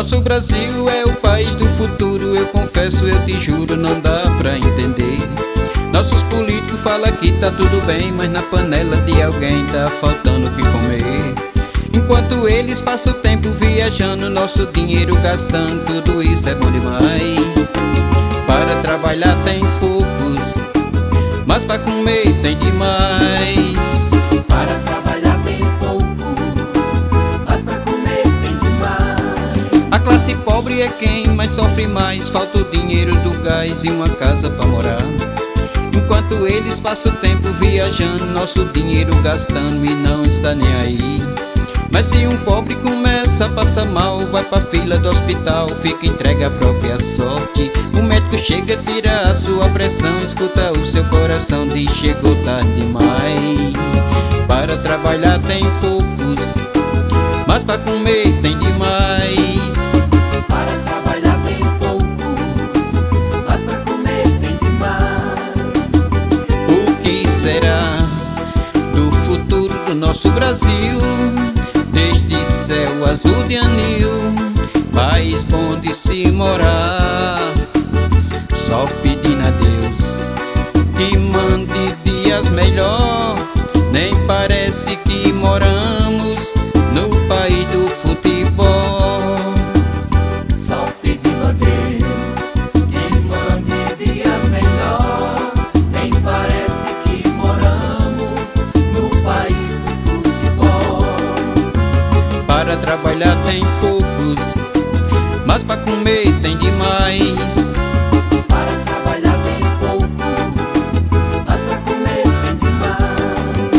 Nosso Brasil é o país do futuro, eu confesso, eu te juro, não dá pra entender. Nossos políticos falam que tá tudo bem, mas na panela de alguém tá faltando o que comer. Enquanto eles passam o tempo viajando, nosso dinheiro gastando, tudo isso é bom demais. Para trabalhar tem poucos, mas pra comer tem demais. Para trabalhar tem poucos, mas pra comer tem demais. A classe pobre é quem mais sofre mais, falta o dinheiro do gás e uma casa pra morar. Enquanto eles passam o tempo viajando, nosso dinheiro gastando e não está nem aí. Mas se um pobre começa a passar mal, vai pra fila do hospital, fica entregue à própria sorte. O médico chega, tira a sua pressão, escuta o seu coração, diz chegou tarde demais. Para trabalhar tem poucos, mas pra comer tem demais. Para trabalhar tem poucos, mas pra comer tem demais. O que será do futuro do nosso Brasil? Deste céu azul de anil, país bom de se morar. Só pedindo a Deus que mande dias melhor. Nem parece que moramos no país do futebol. Só pedindo a Deus que mande dias melhor. Nem parece que moramos no país do futebol. Para trabalhar tem poucos, mas pra comer tem demais. Para trabalhar tem poucos, mas pra comer tem demais.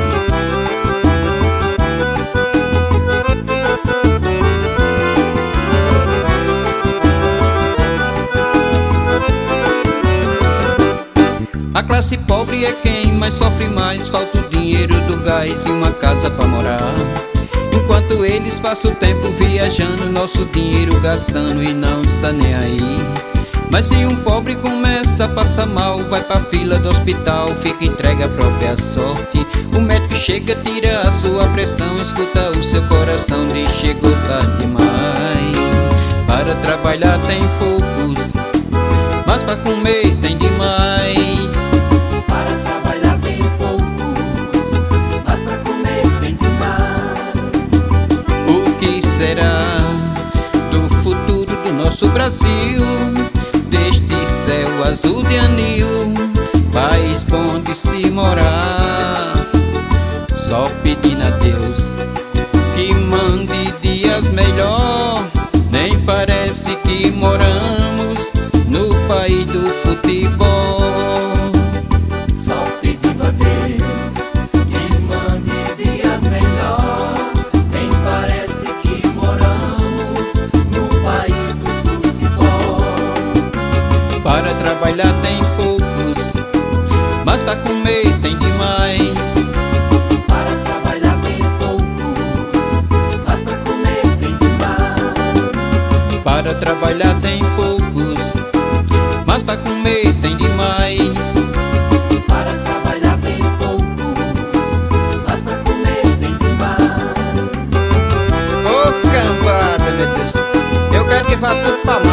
A classe pobre é quem mais sofre mais, falta o dinheiro do gás e uma casa pra morar. Enquanto eles passam o tempo viajando, nosso dinheiro gastando e não está nem aí. Mas se um pobre começa a passar mal, vai pra fila do hospital, fica entregue à própria sorte. O médico chega, tira a sua pressão, escuta o seu coração, diz chegou tarde demais. Para trabalhar tem poucos, mas pra comer tem demais. Para trabalhar tem poucos, mas pra comer tem demais. O que será do futuro do nosso Brasil? Deste céu azul de anil, país bom de se morar. Só pedindo a Deus que mande dias melhor. Nem parece que moramos no país do futebol. Só pedindo a Deus que mande dias melhor. Nem parece que moramos no país do futebol. Para trabalhar tem poucos, mas pra comer tem demais. Para trabalhar tem poucos, mas pra comer tem demais. Para trabalhar tem poucos, mas pra comer tem demais. Para trabalhar tem poucos, mas pra comer tem demais. Ô cambada, meu Deus, eu quero que vá tudo pra